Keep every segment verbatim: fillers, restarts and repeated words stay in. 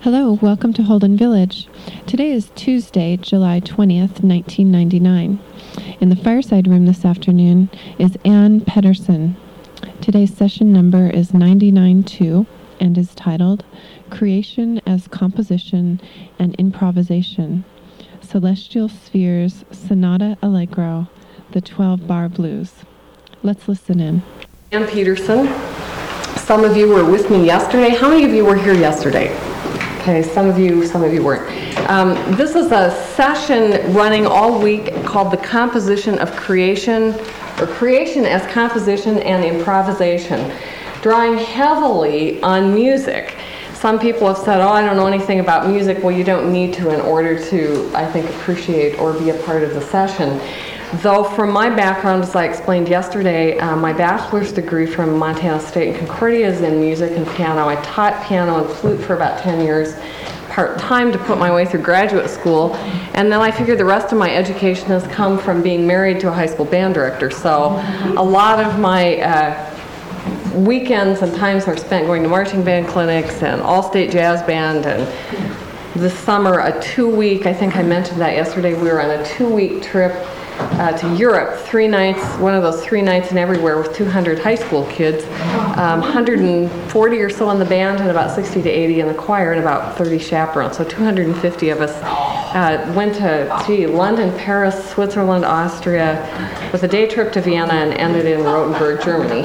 Hello, welcome to Holden Village. Today is Tuesday, July twentieth, nineteen ninety-nine. In the fireside room this afternoon is Ann Pedersen. Today's session number is ninety-nine two and is titled Creation as Composition and Improvisation, Celestial Spheres Sonata Allegro, the twelve-bar blues. Let's listen in. Ann Pedersen. Some of you were with me yesterday. How many of you were here yesterday? Okay, some of you, some of you weren't. Um, this is a session running all week called The Composition of Creation, or Creation as Composition and Improvisation, drawing heavily on music. Some people have said, oh, I don't know anything about music. Well, you don't need to in order to, I think, appreciate or be a part of the session. Though from my background, as I explained yesterday, uh, my bachelor's degree from Montana State and Concordia is in music and piano. I taught piano and flute for about ten years, part-time to put my way through graduate school. And then I figured the rest of my education has come from being married to a high school band director. So a lot of my uh, weekends and times are spent going to marching band clinics and all-state jazz band. And this summer, a two-week, I think I mentioned that yesterday, we were on a two-week trip Uh, to Europe, three nights, one of those three nights and everywhere with two hundred high school kids, um, one hundred forty or so in the band and about sixty to eighty in the choir and about thirty chaperones. So two hundred fifty of us uh, went to, gee, London, Paris, Switzerland, Austria, with a day trip to Vienna and ended in Rothenburg, Germany.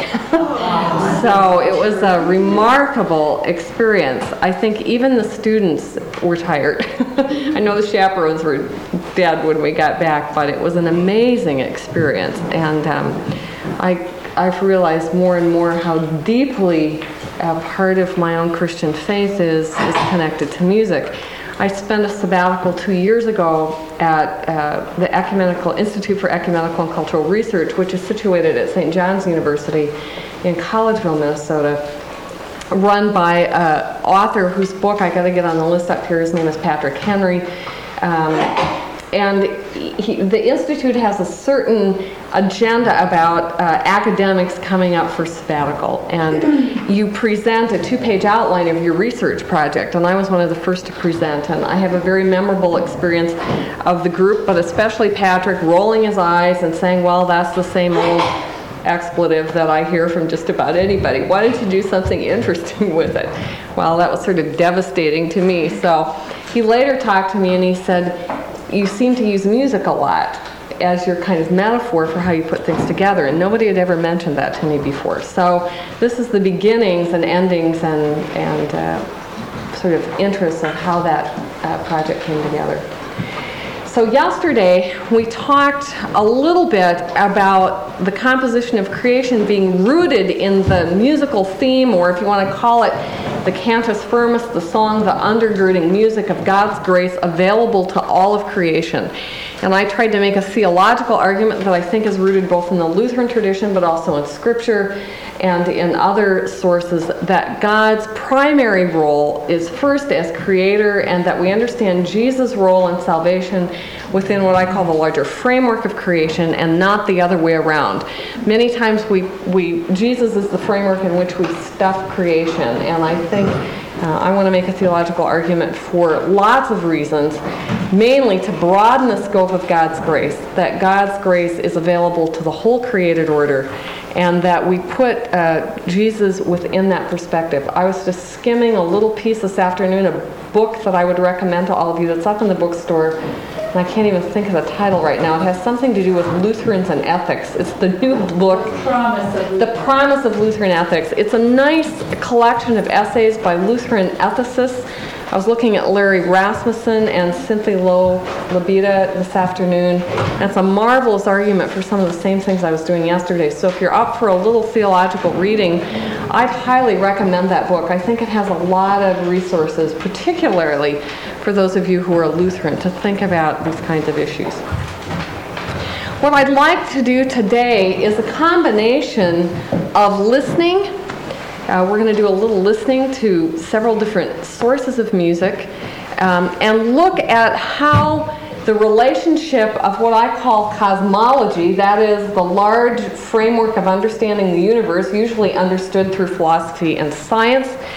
So it was a remarkable experience. I think even the students were tired. I know the chaperones were dead when we got back, but it was an amazing experience, and um, I, I've realized more and more how deeply a part of my own Christian faith is, is connected to music. I spent a sabbatical two years ago at uh, the Ecumenical Institute for Ecumenical and Cultural Research, which is situated at Saint John's University in Collegeville, Minnesota, run by an author whose book I got to get on the list up here. His name is Patrick Henry. Um, And he, the Institute has a certain agenda about uh, academics coming up for sabbatical. And you present a two-page outline of your research project. And I was one of the first to present. And I have a very memorable experience of the group, but especially Patrick rolling his eyes and saying, well, that's the same old expletive that I hear from just about anybody. Why don't you do something interesting with it? Well, that was sort of devastating to me. So he later talked to me and he said, you seem to use music a lot as your kind of metaphor for how you put things together, and nobody had ever mentioned that to me before. So this is the beginnings and endings and, and uh, sort of interests of how that uh, project came together. So yesterday we talked a little bit about the composition of creation being rooted in the musical theme, or if you want to call it the cantus firmus, the song, the undergirding music of God's grace available to all of creation. And I tried to make a theological argument that I think is rooted both in the Lutheran tradition but also in Scripture and in other sources, that God's primary role is first as creator, and that we understand Jesus' role in salvation within what I call the larger framework of creation and not the other way around. Many times we, we Jesus is the framework in which we stuff creation, and I think uh, I want to make a theological argument for lots of reasons, mainly to broaden the scope of God's grace, that God's grace is available to the whole created order, and that we put uh, Jesus within that perspective. I was just skimming a little piece this afternoon, a book that I would recommend to all of you that's up in the bookstore, and I can't even think of the title right now. It has something to do with Lutherans and ethics. It's the new book, The Promise of, the Promise of Lutheran Ethics. It's a nice collection of essays by Lutheran ethicists. I was looking at Larry Rasmussen and Cynthia Lowe Labita this afternoon. And it's a marvelous argument for some of the same things I was doing yesterday. So if you're up for a little theological reading, I'd highly recommend that book. I think it has a lot of resources, particularly for those of you who are Lutheran, to think about these kinds of issues. What I'd like to do today is a combination of listening. Uh, we're going to do a little listening to several different sources of music um, and look at how the relationship of what I call cosmology, that is the large framework of understanding the universe, usually understood through philosophy and science,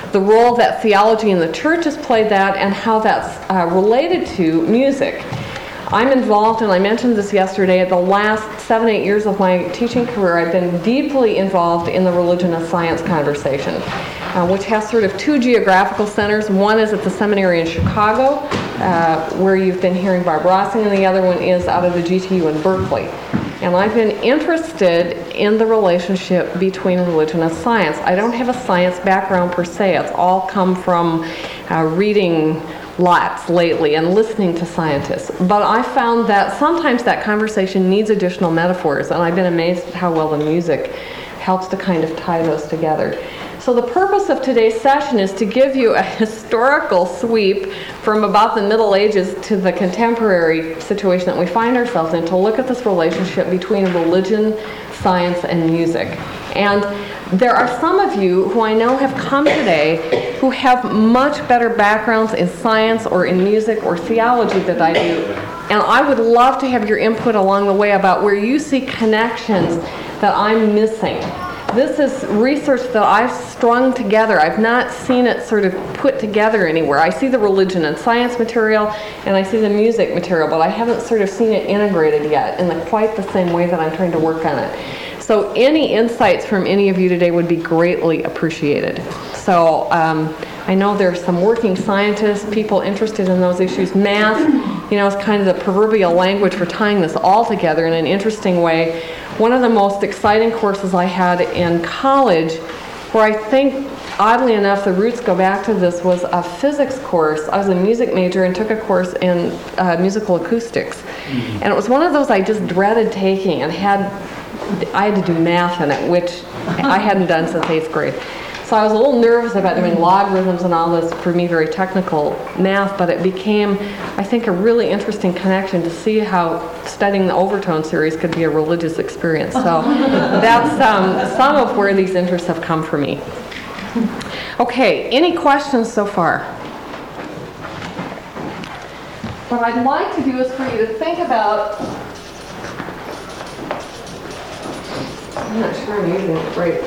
the role that theology in the church has played that, and how that's uh, related to music. I'm involved, and I mentioned this yesterday, the last seven, eight years of my teaching career, I've been deeply involved in the religion and science conversation, uh, which has sort of two geographical centers. One is at the seminary in Chicago, uh, where you've been hearing Barb Rossing, and the other one is out of the G T U in Berkeley. And I've been interested in the relationship between religion and science. I don't have a science background per se. It's all come from uh, reading lots lately and listening to scientists. But I found that sometimes that conversation needs additional metaphors, and I've been amazed at how well the music helps to kind of tie those together. So the purpose of today's session is to give you a historical sweep from about the Middle Ages to the contemporary situation that we find ourselves in, to look at this relationship between religion, science, and music. And there are some of you who I know have come today who have much better backgrounds in science or in music or theology than I do. And I would love to have your input along the way about where you see connections that I'm missing. This is research that I've strung together. I've not seen it sort of put together anywhere. I see the religion and science material, and I see the music material, but I haven't sort of seen it integrated yet in the, quite the same way that I'm trying to work on it. So any insights from any of you today would be greatly appreciated. So um, I know there's some working scientists, people interested in those issues. Math, you know, is kind of the proverbial language for tying this all together in an interesting way. One of the most exciting courses I had in college, where I think, oddly enough, the roots go back to this, was a physics course. I was a music major and took a course in uh, musical acoustics. Mm-hmm. And it was one of those I just dreaded taking, and had I had to do math in it, which I hadn't done since eighth grade. So I was a little nervous about doing logarithms and all this, for me, very technical math, but it became, I think, a really interesting connection to see how studying the overtone series could be a religious experience. So that's um, some of where these interests have come for me. Okay, any questions so far? What I'd like to do is for you to think about, I'm not sure I'm using it right.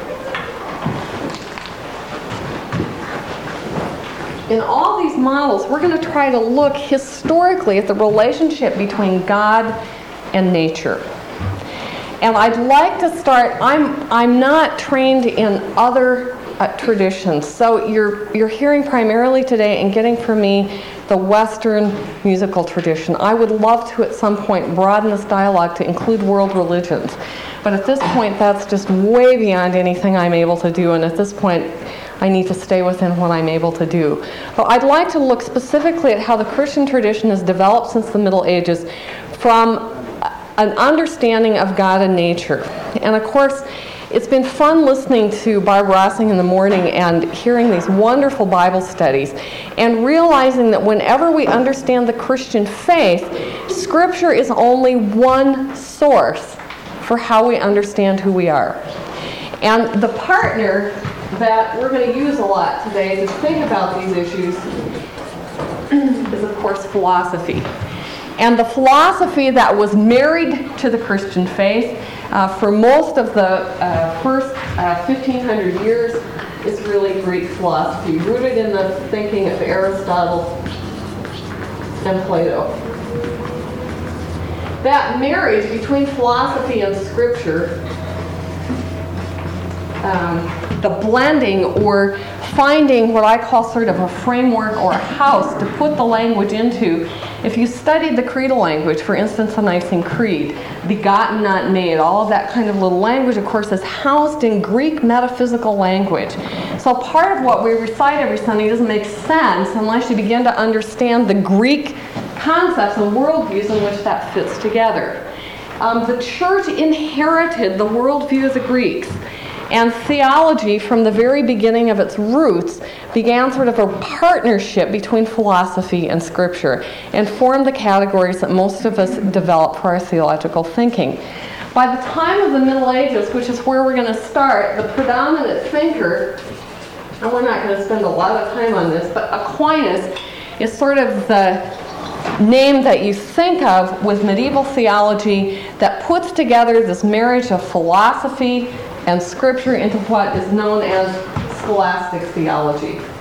In all these models, we're going to try to look historically at the relationship between God and nature. And I'd like to start, I'm I'm not trained in other uh, traditions, so you're you're hearing primarily today and getting from me the Western musical tradition. I would love to at some point broaden this dialogue to include world religions. But at this point, that's just way beyond anything I'm able to do, and at this point, I need to stay within what I'm able to do. So I'd like to look specifically at how the Christian tradition has developed since the Middle Ages from an understanding of God and nature. And of course, it's been fun listening to Barb Rossing in the morning and hearing these wonderful Bible studies and realizing that whenever we understand the Christian faith, Scripture is only one source for how we understand who we are. And the partner that we're going to use a lot today to think about these issues is, of course, philosophy. And the philosophy that was married to the Christian faith uh, for most of the uh, first uh, fifteen hundred years is really Greek philosophy, rooted in the thinking of Aristotle and Plato. That marriage between philosophy and Scripture, um, the blending or finding what I call sort of a framework or a house to put the language into. If you studied the creedal language, for instance, the Nicene Creed, begotten, not made, all of that kind of little language, of course, is housed in Greek metaphysical language. So part of what we recite every Sunday doesn't make sense unless you begin to understand the Greek concepts and worldviews in which that fits together. Um, the church inherited the worldview of the Greeks. And theology, from the very beginning of its roots, began sort of a partnership between philosophy and Scripture and formed the categories that most of us develop for our theological thinking. By the time of the Middle Ages, which is where we're going to start, the predominant thinker, and we're not going to spend a lot of time on this, but Aquinas is sort of the name that you think of with medieval theology that puts together this marriage of philosophy and Scripture into what is known as scholastic theology.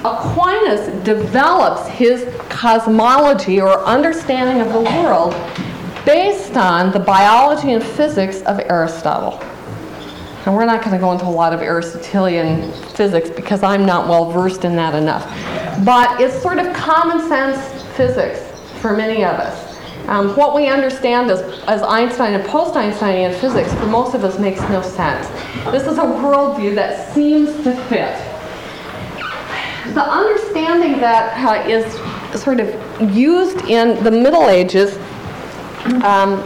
Aquinas develops his cosmology or understanding of the world based on the biology and physics of Aristotle. And we're not going to go into a lot of Aristotelian physics because I'm not well versed in that enough. But it's sort of common sense physics for many of us. Um, what we understand as, as Einstein and post-Einsteinian physics for most of us makes no sense. This is a worldview that seems to fit. The understanding that uh, is sort of used in the Middle Ages um,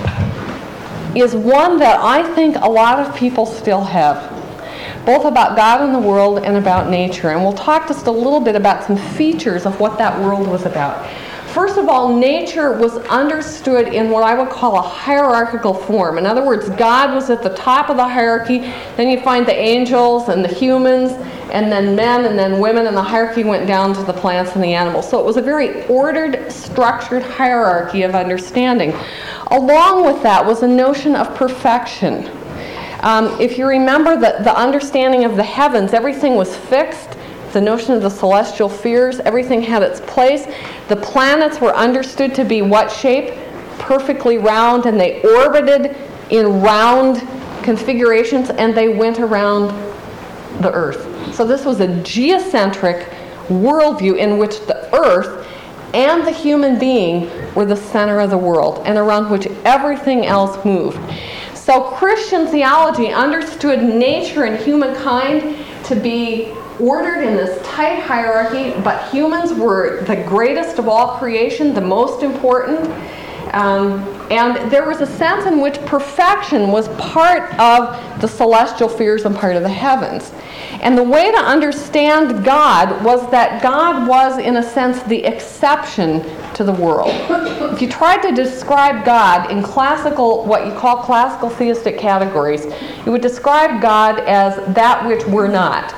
is one that I think a lot of people still have, both about God and the world and about nature. And we'll talk just a little bit about some features of what that world was about. First of all, nature was understood in what I would call a hierarchical form. In other words, God was at the top of the hierarchy. Then you find the angels and the humans, and then men, and then women, and the hierarchy went down to the plants and the animals. So it was a very ordered, structured hierarchy of understanding. Along with that was a notion of perfection. Um, if you remember the, the understanding of the heavens, everything was fixed. The notion of the celestial spheres, everything had its place. The planets were understood to be what shape? Perfectly round, and they orbited in round configurations, and they went around the Earth. So this was a geocentric worldview in which the Earth and the human being were the center of the world, and around which everything else moved. So Christian theology understood nature and humankind to be ordered in this tight hierarchy, but humans were the greatest of all creation, the most important. Um, and there was a sense in which perfection was part of the celestial spheres and part of the heavens. And the way to understand God was that God was, in a sense, the exception to the world. If you tried to describe God in classical, what you call classical theistic categories, you would describe God as that which we're not.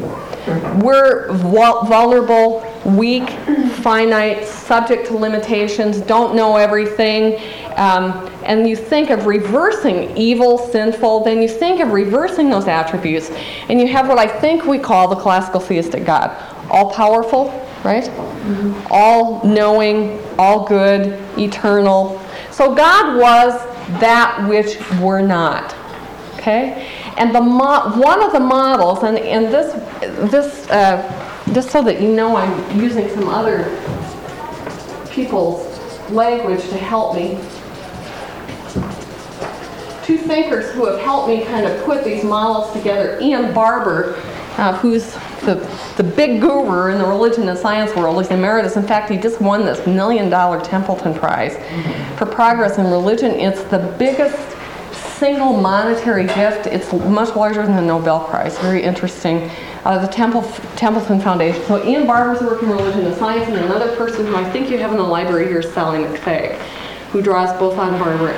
We're vulnerable, weak, finite, subject to limitations, don't know everything, um, and you think of reversing evil, sinful, then you think of reversing those attributes, and you have what I think we call the classical theistic God. All-powerful, right? Mm-hmm. All-knowing, all-good, eternal. So God was that which we're not. Okay? And the mo- one of the models, and, and this, this uh, just so that you know I'm using some other people's language to help me. Two thinkers who have helped me kind of put these models together. Ian Barber, uh, who's the, the big guru in the religion and science world, is emeritus. In fact, he just won this million dollar Templeton Prize for progress in religion. It's the biggest single monetary gift. It's much larger than the Nobel Prize. Very interesting. Uh, the Temple, Templeton Foundation. So Ian Barber's work in religion and science, and another person who I think you have in the library here is Sally McFaig, who draws both on Barber.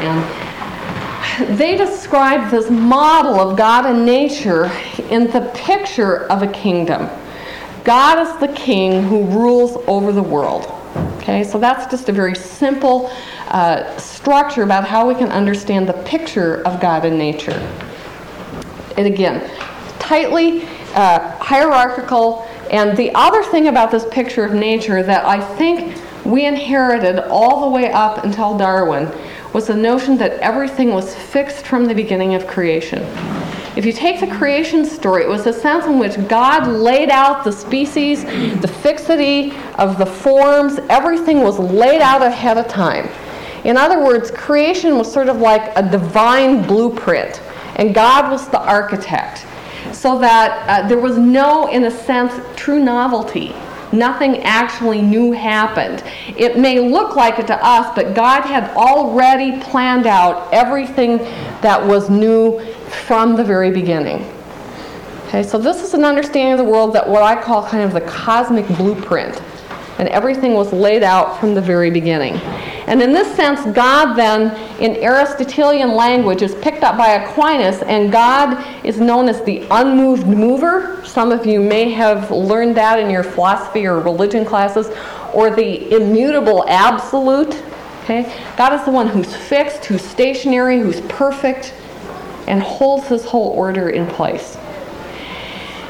And they describe this model of God and nature in the picture of a kingdom. God is the king who rules over the world. Okay, so that's just a very simple uh, structure about how we can understand the picture of God and nature. And again, tightly uh, hierarchical. And the other thing about this picture of nature that I think we inherited all the way up until Darwin was the notion that everything was fixed from the beginning of creation. If you take the creation story, it was a sense in which God laid out the species, the fixity of the forms, everything was laid out ahead of time. In other words, creation was sort of like a divine blueprint, and God was the architect. So that uh, there was no, in a sense, true novelty. Nothing actually new happened. It may look like it to us, but God had already planned out everything that was new from the very beginning. Okay, so this is an understanding of the world that what I call kind of the cosmic blueprint. And everything was laid out from the very beginning. And in this sense, God then, in Aristotelian language, is picked up by Aquinas, and God is known as the unmoved mover. Some of you may have learned that in your philosophy or religion classes, or the immutable absolute. Okay? God is the one who's fixed, who's stationary, who's perfect, and holds this whole order in place.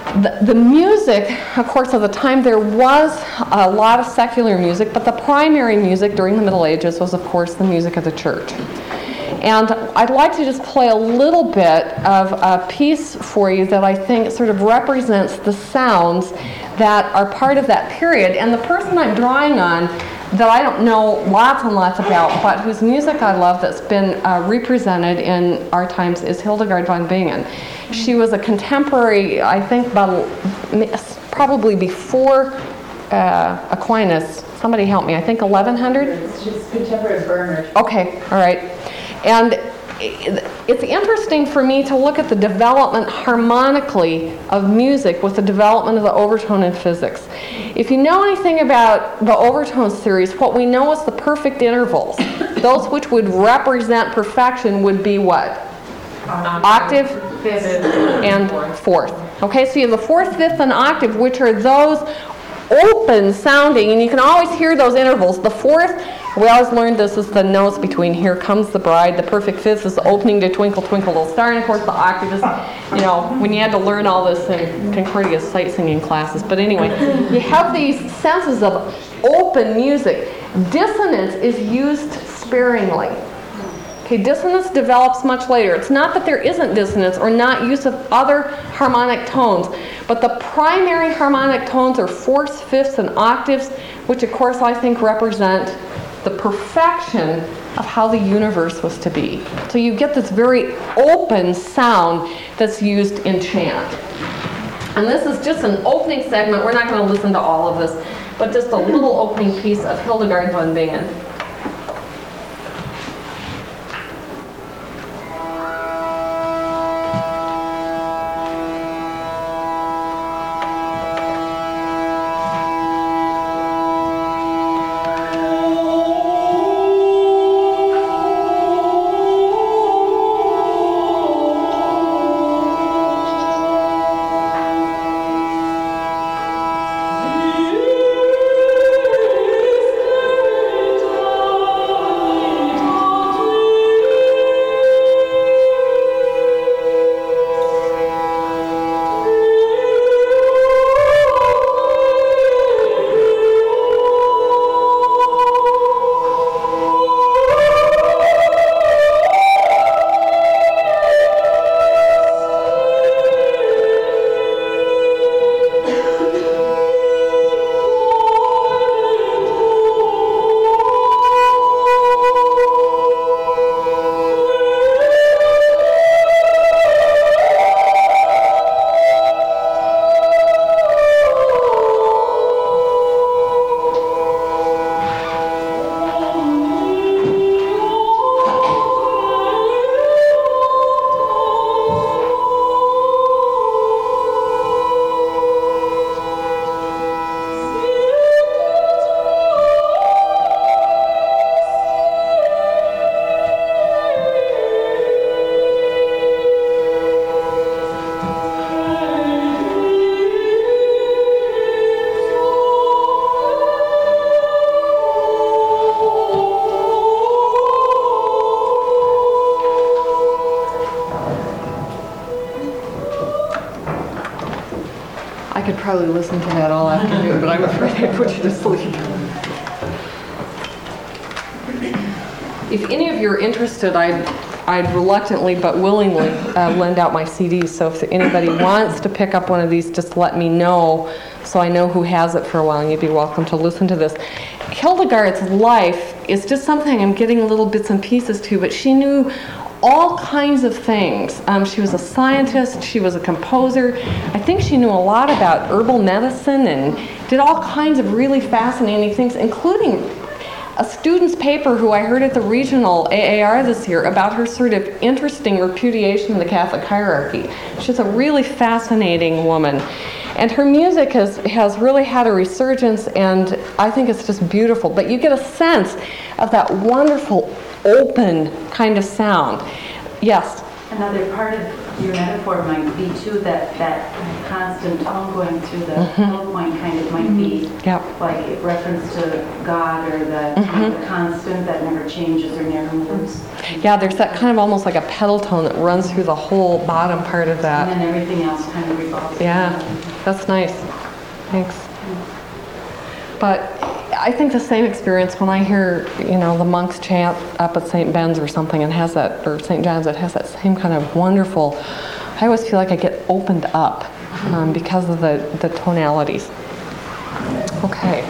The, the music, of course, of the time, there was a lot of secular music, but the primary music during the Middle Ages was, of course, the music of the church. And I'd like to just play a little bit of a piece for you that I think sort of represents the sounds that are part of that period. And the person I'm drawing on, that I don't know lots and lots about, but whose music I love that's been uh, represented in our times, is Hildegard von Bingen. She was a contemporary, I think, about probably before uh, Aquinas. Somebody help me. I think eleven hundred? She's contemporary of Bernard. Okay, all right. And it's interesting for me to look at the development harmonically of music with the development of the overtone in physics. If you know anything about the overtone series, what we know is the perfect intervals. Those which would represent perfection would be what? Octave, fifth, and fourth. Okay, so you have the fourth, fifth, and octave, which are those open sounding, and you can always hear those intervals. The fourth, we always learned this is the notes between Here Comes the Bride. The perfect fifth is the opening to Twinkle Twinkle Little Star, and of course the octave is, you know, when you had to learn all this in Concordia sight singing classes. But anyway, you have these senses of open music. Dissonance is used sparingly. Okay, dissonance develops much later. It's not that there isn't dissonance or not use of other harmonic tones, but the primary harmonic tones are fourths, fifths, and octaves, which of course I think represent the perfection of how the universe was to be. So you get this very open sound that's used in chant. And this is just an opening segment. We're not going to listen to all of this, but just a little opening piece of Hildegard von Bingen. I could probably listen to that all afternoon, but I'm afraid I'd put you to sleep. If any of you are interested, I'd, I'd reluctantly but willingly uh, lend out my C Ds. So if anybody wants to pick up one of these, just let me know so I know who has it for a while, and you'd be welcome to listen to this. Hildegard's life is just something I'm getting little bits and pieces to, but she knew all kinds of things. Um, she was a scientist, she was a composer. I think she knew a lot about herbal medicine and did all kinds of really fascinating things, including a student's paper who I heard at the regional A A R this year about her sort of interesting repudiation of the Catholic hierarchy. She's a really fascinating woman. And her music has, has really had a resurgence, and I think it's just beautiful. But you get a sense of that wonderful, open kind of sound. Yes? Another part of your metaphor might be, too, that, that constant tone going through the mm-hmm. middle point kind of might be yep. like a reference to God, or the, mm-hmm. the constant that never changes or never moves. Yeah, there's that kind of almost like a pedal tone that runs through the whole bottom part of that. And then everything else kind of revolves also. Yeah, that's nice. Thanks. But I think the same experience when I hear, you know, the monks chant up at Saint Ben's or something, and has that, or Saint John's, it has that same kind of wonderful, I always feel like I get opened up um, because of the, the tonalities. Okay.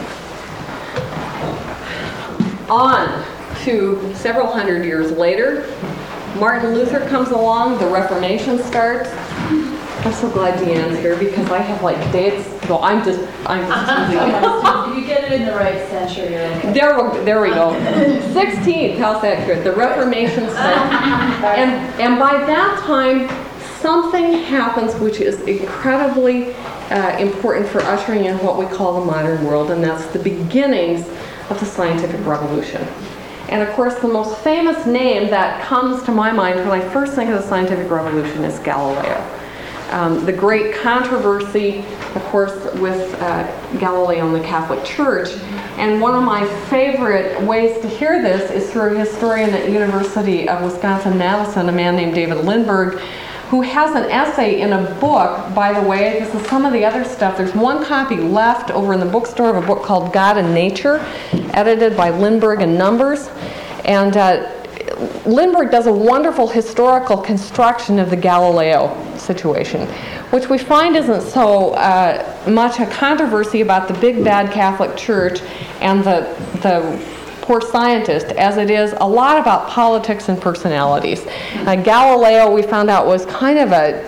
On to several hundred years later, Martin Luther comes along, the Reformation starts. I'm so glad Deanne's here because I have like dates. Well, I'm just, I'm just. If you get it in the right century, you're okay. There, we- there we go. sixteenth, how's that good? The Reformation starts. And, and by that time, something happens which is incredibly uh, important for ushering in what we call the modern world, and that's the beginnings of the scientific revolution. And of course, the most famous name that comes to my mind when I first think of the scientific revolution is Galileo. Um, the great controversy, of course, with uh, Galileo and the Catholic Church. And one of my favorite ways to hear this is through a historian at University of Wisconsin-Madison, a man named David Lindberg, who has an essay in a book. By the way, this is some of the other stuff. There's one copy left over in the bookstore of a book called God and Nature, edited by Lindberg and Numbers. And uh, Lindberg does a wonderful historical construction of the Galileo situation, which we find isn't so uh, much a controversy about the big bad Catholic Church and the, the poor scientist as it is a lot about politics and personalities. Uh, Galileo, we found out, was kind of a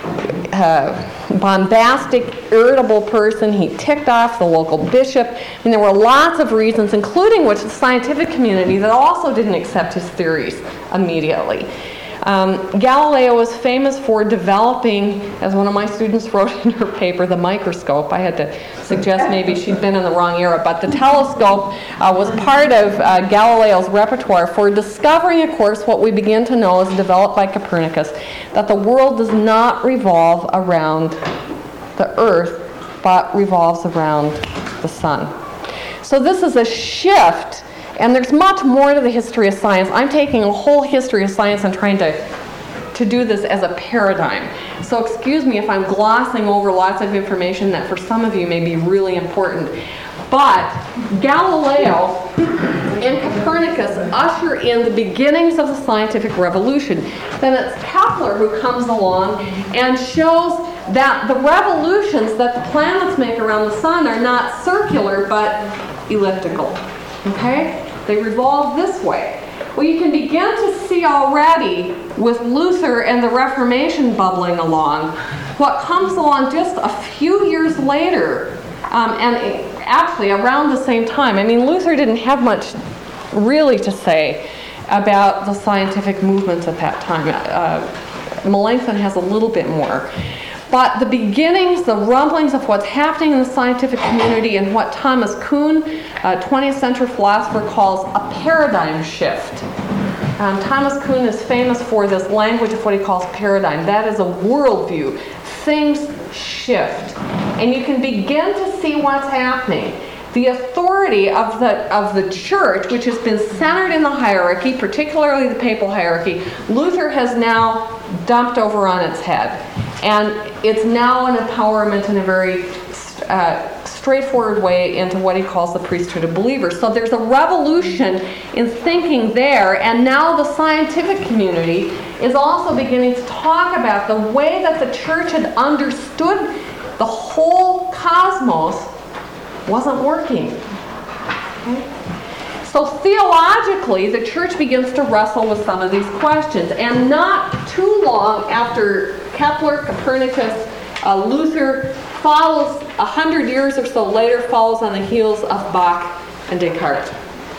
uh, bombastic, irritable person. He ticked off the local bishop. I mean, there were lots of reasons, including which the scientific community that also didn't accept his theories immediately. Um, Galileo was famous for developing, as one of my students wrote in her paper, the microscope. I had to suggest maybe she'd been in the wrong era, but the telescope uh, was part of uh, Galileo's repertoire for discovering, of course, what we begin to know as developed by Copernicus, that the world does not revolve around the Earth, but revolves around the sun. So this is a shift. And there's much more to the history of science. I'm taking a whole history of science and trying to, to do this as a paradigm. So excuse me if I'm glossing over lots of information that for some of you may be really important. But Galileo and Copernicus usher in the beginnings of the scientific revolution. Then it's Kepler who comes along and shows that the revolutions that the planets make around the sun are not circular but elliptical. Okay? They revolve this way. Well, you can begin to see already with Luther and the Reformation bubbling along, what comes along just a few years later, um, and actually around the same time. I mean, Luther didn't have much really to say about the scientific movements at that time. Uh, Melanchthon has a little bit more. But the beginnings, the rumblings of what's happening in the scientific community and what Thomas Kuhn, a twentieth century philosopher, calls a paradigm shift. Um, Thomas Kuhn is famous for this language of what he calls paradigm. That is a worldview. Things shift. And you can begin to see what's happening. The authority of the, of the church, which has been centered in the hierarchy, particularly the papal hierarchy, Luther has now dumped over on its head. And it's now an empowerment in a very uh, straightforward way into what he calls the priesthood of believers. So there's a revolution in thinking there, and now the scientific community is also beginning to talk about the way that the church had understood the whole cosmos wasn't working. Okay? So theologically, the church begins to wrestle with some of these questions. And not too long after Kepler, Copernicus, uh, Luther follows, a hundred years or so later, follows on the heels of Bach and Descartes.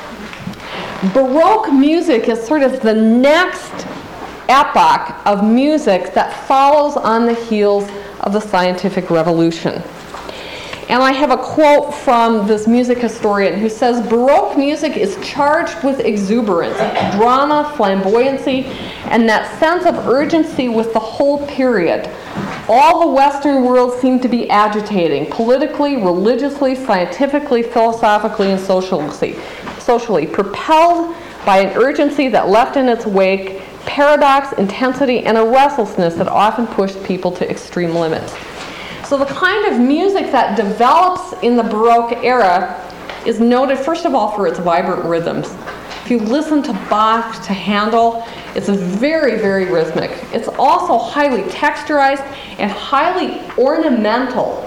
Baroque music is sort of the next epoch of music that follows on the heels of the scientific revolution. And I have a quote from this music historian who says, Baroque music is charged with exuberance, drama, flamboyancy, and that sense of urgency with the whole period. All the Western world seemed to be agitating, politically, religiously, scientifically, philosophically, and socially, socially, propelled by an urgency that left in its wake paradox, intensity, and a restlessness that often pushed people to extreme limits. So the kind of music that develops in the Baroque era is noted, first of all, for its vibrant rhythms. If you listen to Bach, to Handel, it's very, very rhythmic. It's also highly texturized and highly ornamental.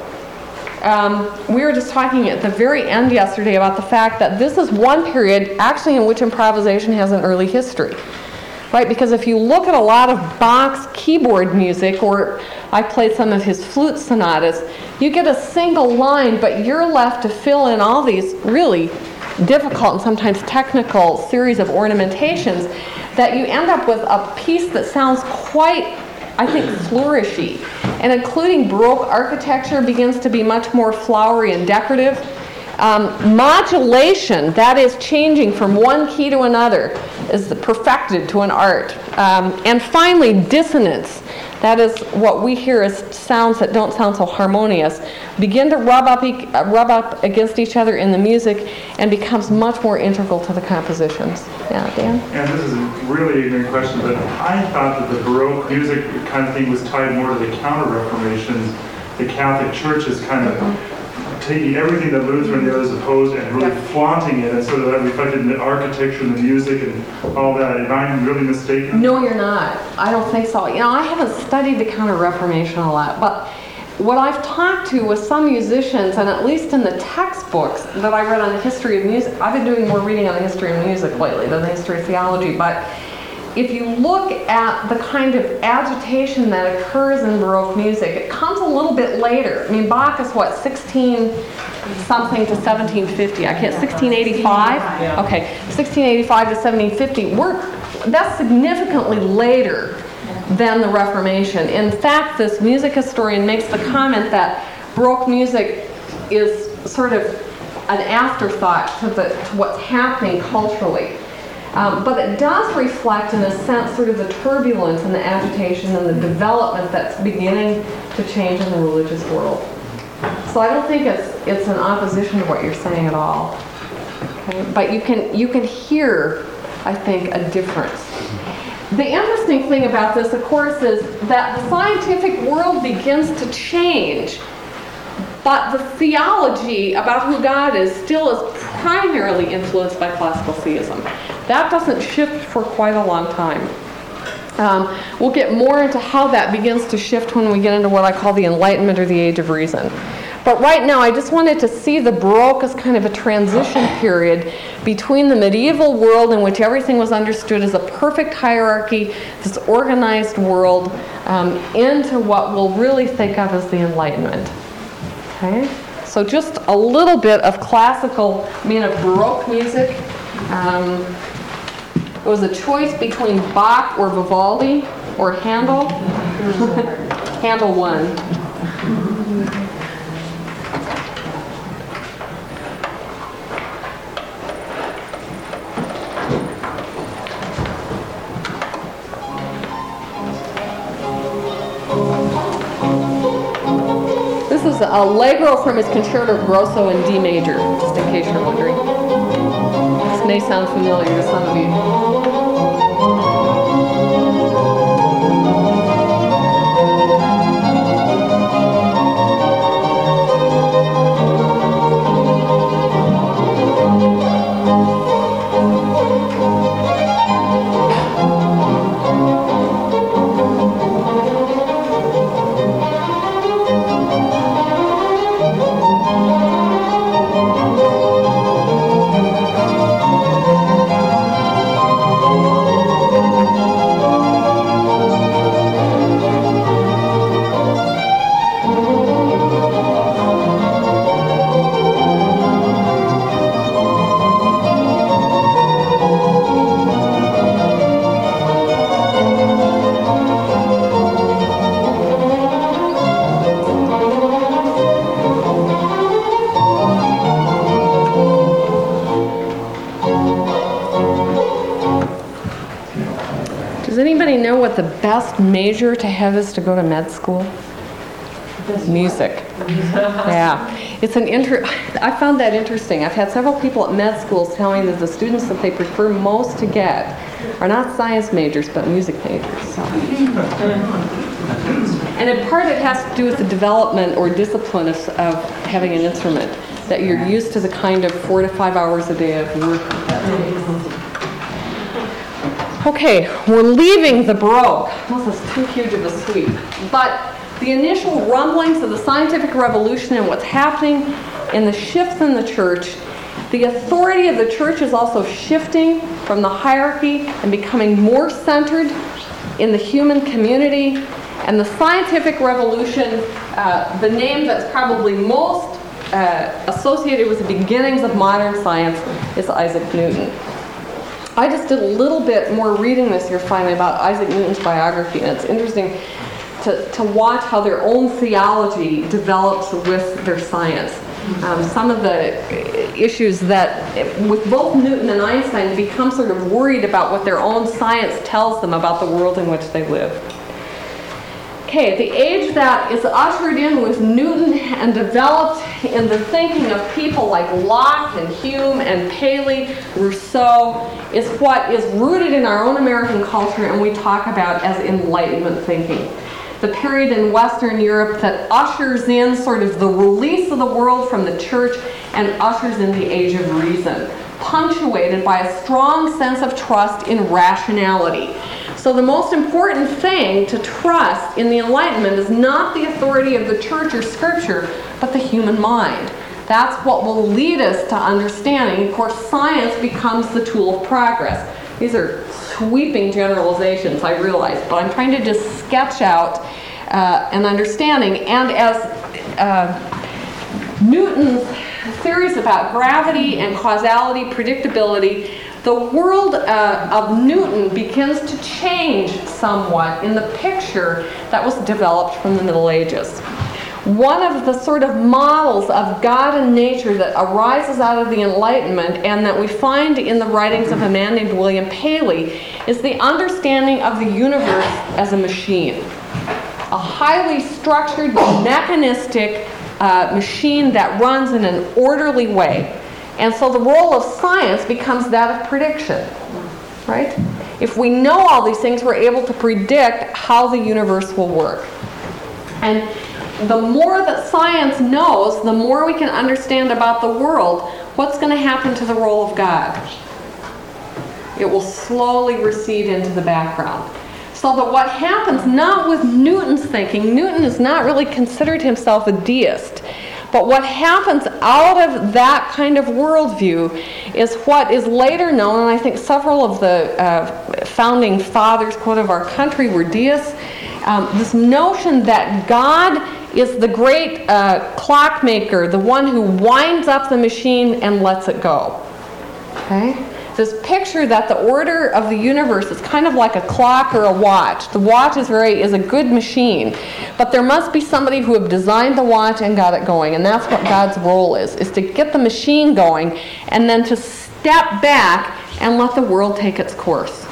Um, we were just talking at the very end yesterday about the fact that this is one period actually in which improvisation has an early history. Right? Because if you look at a lot of Bach's keyboard music, or I played some of his flute sonatas, you get a single line, but you're left to fill in all these really difficult and sometimes technical series of ornamentations that you end up with a piece that sounds quite, I think, flourishy. And including Baroque architecture begins to be much more flowery and decorative. Um, modulation, that is changing from one key to another, is perfected to an art. Um, and finally, dissonance, that is what we hear as sounds that don't sound so harmonious, begin to rub up, e- rub up against each other in the music and becomes much more integral to the compositions. Yeah, Dan? And this is a really ignorant question, but I thought that the Baroque music kind of thing was tied more to the Counter-Reformations. The Catholic Church is kind of mm-hmm. taking everything that Luther and the others opposed and really yeah. flaunting it, and so that reflected in the architecture and the music and all that. Am I really mistaken? No, you're not. I don't think so. You know, I haven't studied the Counter-Reformation a lot, but what I've talked to with some musicians, and at least in the textbooks that I read on the history of music, I've been doing more reading on the history of music lately than the history of theology, but if you look at the kind of agitation that occurs in Baroque music, it comes a little bit later. I mean, Bach is what, sixteen something to seventeen fifty? I can't, sixteen eighty-five? Okay, sixteen eighty-five to seventeen fifty. We're, that's significantly later than the Reformation. In fact, this music historian makes the comment that Baroque music is sort of an afterthought to, the, to what's happening culturally. Um, but it does reflect, in a sense, sort of the turbulence and the agitation and the development that's beginning to change in the religious world. So I don't think it's it's an opposition to what you're saying at all. Okay? But you can you can hear, I think, a difference. The interesting thing about this, of course, is that the scientific world begins to change, but the theology about who God is still is primarily influenced by classical theism. That doesn't shift for quite a long time. Um, we'll get more into how that begins to shift when we get into what I call the Enlightenment or the Age of Reason. But right now, I just wanted to see the Baroque as kind of a transition period between the medieval world in which everything was understood as a perfect hierarchy, this organized world, um, into what we'll really think of as the Enlightenment. Okay? So just a little bit of classical, I mean, of Baroque music. Um, it was a choice between Bach or Vivaldi or Handel. Handel won. This is Allegro from his Concerto Grosso in D major, just in case you're wondering. This may sound familiar to some of you. Does anybody know what the best major to have is to go to med school? Music. Yeah. It's an inter- I found that interesting. I've had several people at med schools tell me that the students that they prefer most to get are not science majors, but music majors. So. And in part it has to do with the development or discipline of, of having an instrument, that you're used to the kind of four to five hours a day of work. Okay, we're leaving the Baroque. This is too huge of a sweep. But the initial rumblings of the scientific revolution and what's happening in the shifts in the church, the authority of the church is also shifting from the hierarchy and becoming more centered in the human community. And the scientific revolution, uh, the name that's probably most uh, associated with the beginnings of modern science is Isaac Newton. I just did a little bit more reading this year finally about Isaac Newton's biography, and it's interesting to, to watch how their own theology develops with their science. Um, some of the issues that, with both Newton and Einstein, become sort of worried about what their own science tells them about the world in which they live. Okay, the age that is ushered in with Newton and developed in the thinking of people like Locke and Hume and Paley, Rousseau, is what is rooted in our own American culture and we talk about as Enlightenment thinking. The period in Western Europe that ushers in sort of the release of the world from the church and ushers in the age of reason, punctuated by a strong sense of trust in rationality. So the most important thing to trust in the Enlightenment is not the authority of the church or scripture, but the human mind. That's what will lead us to understanding. Of course, science becomes the tool of progress. These are sweeping generalizations, I realize, but I'm trying to just sketch out uh, an understanding. And as uh, Newton's theories about gravity and causality, predictability, the world uh, of Newton begins to change somewhat in the picture that was developed from the Middle Ages. One of the sort of models of God and nature that arises out of the Enlightenment and that we find in the writings of a man named William Paley is the understanding of the universe as a machine. A highly structured, mechanistic uh, machine that runs in an orderly way. And so the role of science becomes that of prediction, right? If we know all these things, we're able to predict how the universe will work. And the more that science knows, the more we can understand about the world, what's going to happen to the role of God? It will slowly recede into the background. So that what happens, not with Newton's thinking, Newton has not really considered himself a deist. But what happens out of that kind of worldview is what is later known, and I think several of the uh, founding fathers, quote, of our country were deists, um, this notion that God is the great uh, clockmaker, the one who winds up the machine and lets it go. Okay? This picture that the order of the universe is kind of like a clock or a watch. The watch is very is a good machine, but there must be somebody who have designed the watch and got it going, and that's what God's role is, is to get the machine going and then to step back and let the world take its course.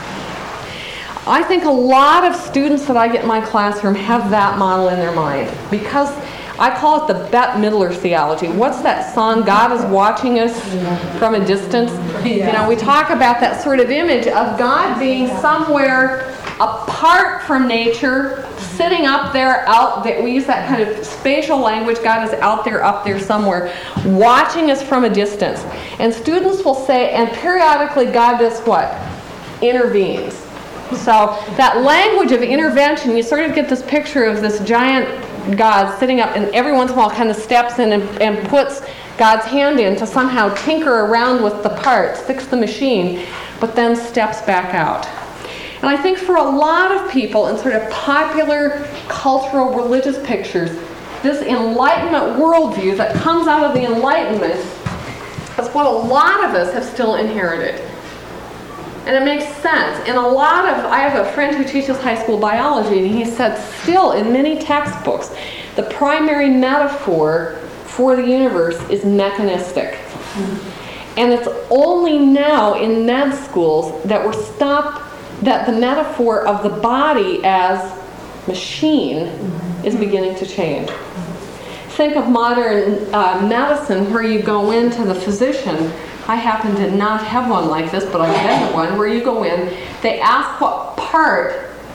I think a lot of students that I get in my classroom have that model in their mind because I call it the Bette Midler theology. What's that song, God is watching us from a distance? You know, we talk about that sort of image of God being somewhere apart from nature, sitting up there, out there. We use that kind of spatial language. God is out there, up there somewhere, watching us from a distance. And students will say, and periodically God does what? Intervenes. So that language of intervention, you sort of get this picture of this giant God sitting up and every once in a while kind of steps in and, and puts God's hand in to somehow tinker around with the parts, fix the machine, but then steps back out. And I think for a lot of people in sort of popular cultural religious pictures, this Enlightenment worldview that comes out of the Enlightenment is what a lot of us have still inherited. And it makes sense. And a lot of, I have a friend who teaches high school biology, and he said still in many textbooks, the primary metaphor for the universe is mechanistic. Mm-hmm. And it's only now in med schools that we're stopped, that the metaphor of the body as machine mm-hmm. is beginning to change. Mm-hmm. Think of modern uh, medicine where you go into the physician. I happen to not have one like this, but I've been to one where you go in, they ask what part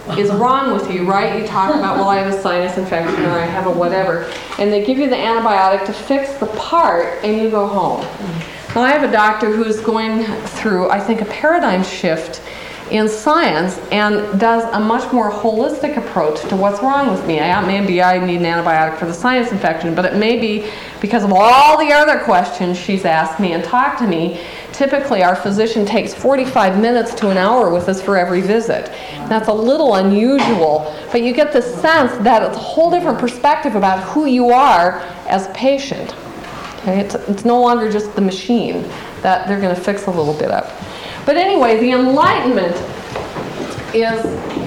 is wrong with you, right? You talk about, well, I have a sinus infection or I have a whatever, and they give you the antibiotic to fix the part, and you go home. Now, I have a doctor who's going through, I think, a paradigm shift in science and does a much more holistic approach to what's wrong with me. I, maybe I need an antibiotic for the sinus infection, but it may be because of all the other questions she's asked me and talked to me. Typically, our physician takes forty-five minutes to an hour with us for every visit. That's a little unusual, but you get the sense that it's a whole different perspective about who you are as a patient. Okay? It's, it's no longer just the machine that they're going to fix a little bit of. But anyway, the Enlightenment is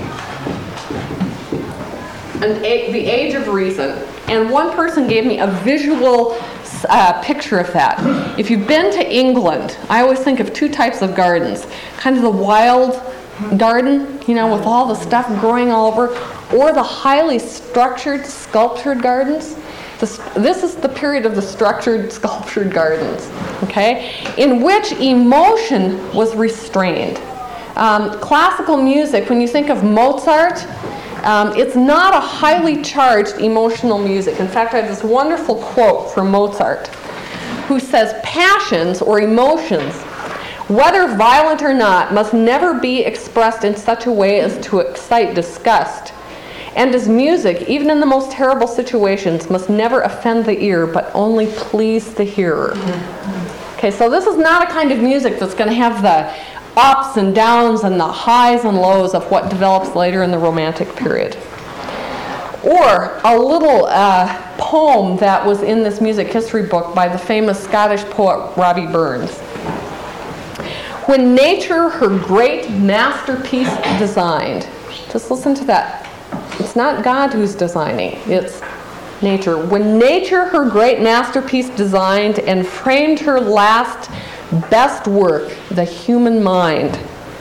an a, the age of reason. And one person gave me a visual uh, picture of that. If you've been to England, I always think of two types of gardens. Kind of the wild garden, you know, with all the stuff growing all over, or the highly structured, sculptured gardens. This, this is the period of the structured, sculptured gardens, okay, in which emotion was restrained. Um, classical music, when you think of Mozart, um, it's not a highly charged emotional music. In fact, I have this wonderful quote from Mozart, who says, passions or emotions, whether violent or not, must never be expressed in such a way as to excite disgust. And as music, even in the most terrible situations, must never offend the ear, but only please the hearer. Mm-hmm. Okay, so this is not a kind of music that's going to have the ups and downs and the highs and lows of what develops later in the Romantic period. Or a little uh, poem that was in this music history book by the famous Scottish poet Robbie Burns. When nature her great masterpiece designed, just listen to that. It's not God who's designing, it's nature. When nature her great masterpiece designed and framed her last best work, the human mind,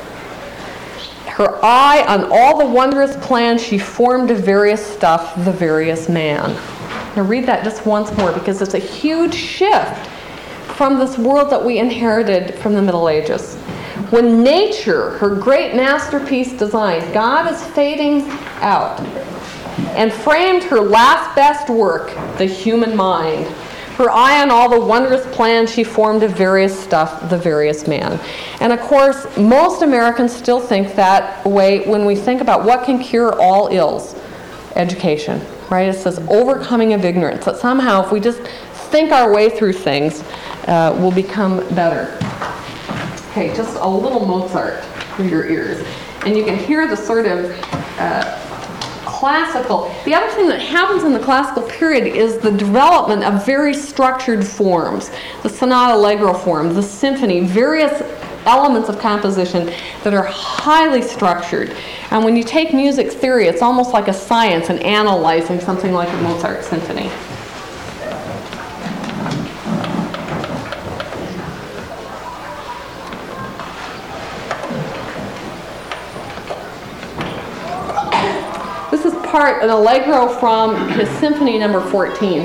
her eye on all the wondrous plans she formed of various stuff, the various man. Now read that just once more, because it's a huge shift from this world that we inherited from the Middle Ages. When nature, her great masterpiece designed, God is fading out, and framed her last best work, the human mind, her eye on all the wondrous plans she formed of various stuff, the various man. And of course, most Americans still think that way when we think about what can cure all ills. Education, right? It says overcoming of ignorance, that somehow if we just think our way through things, uh, we'll become better. Okay, just a little Mozart for your ears. And you can hear the sort of uh, classical. The other thing that happens in the classical period is the development of very structured forms. The sonata allegro form, the symphony, various elements of composition that are highly structured. And when you take music theory, it's almost like a science in analyzing something like a Mozart symphony. Part, an allegro from his symphony number fourteen.